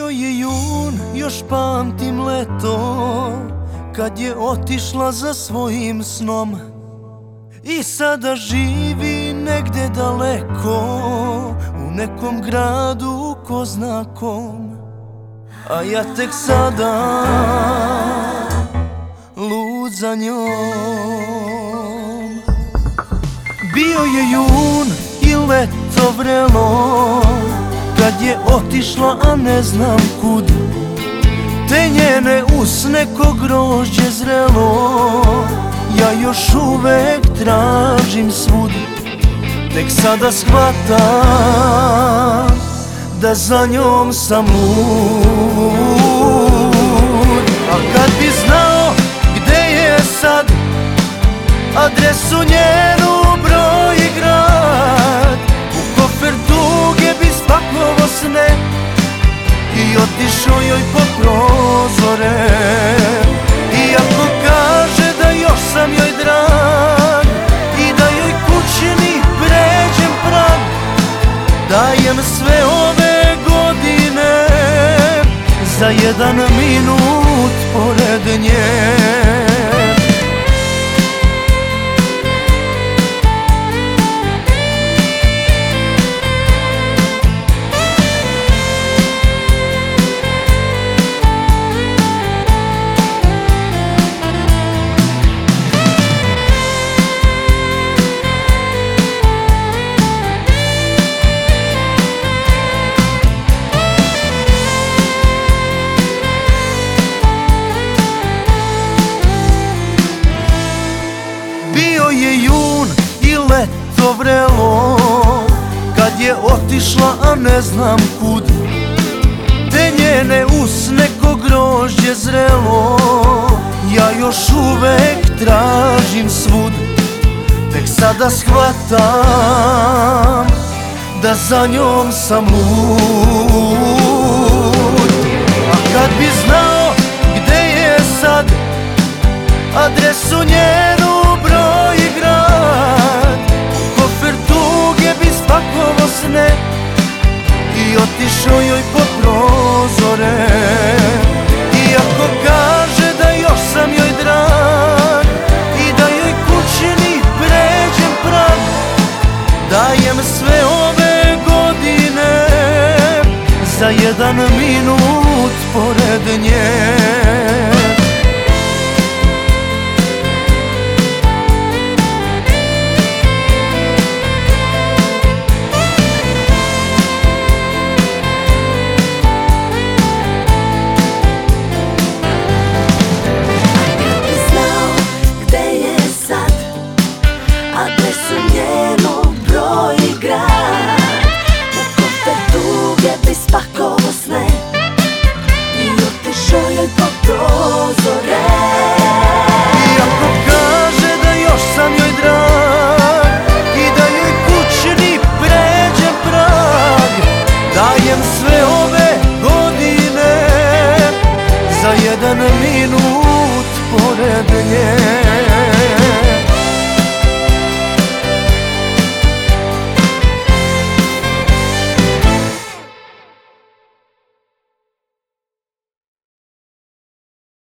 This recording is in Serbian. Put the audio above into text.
Bio je jun, još pamtim leto, kad je otišla za svojim snom. I sada živi negde daleko, u nekom gradu ko zna kom. A ja tek sada lud za njom. Bio je jun i leto vrelo, kad je otišla, a ne znam kud. Te njene usne ko grožđe zrelo, ja još uvek tražim svud. Tek sada shvatam da za njom sam lud. A kad bi znao gde je sad, adresu njenu, broj i grad, u kofer tuge bi spakovo sne i otišao joj po prozore. I ako kaže da još sam joj drag i da joj kućni pređem prag, dajem sve ove godine za jedan minut pored nje. Bio je jun i leto vrelo, kad je otišla, a ne znam kud. Te njene usne ko grožđe zrelo, ja još uvek tražim svud. Tek sada shvatam da za njom sam lud. A kad bi znao gde je sad, adresu njenu, broj i grad, u kofer tuge bi spakovo sne i otišao joj po prozore. I ako kaže da još sam joj drag i da joj kućni pređem prag, dajem sve ove godine za jedan minut pored nje. Spakovo sne i otišao joj po prozore. I ako kaže da još sam joj drag i da joj kućni pređem prag, dajem sve ove godine za jedan minut pored nje.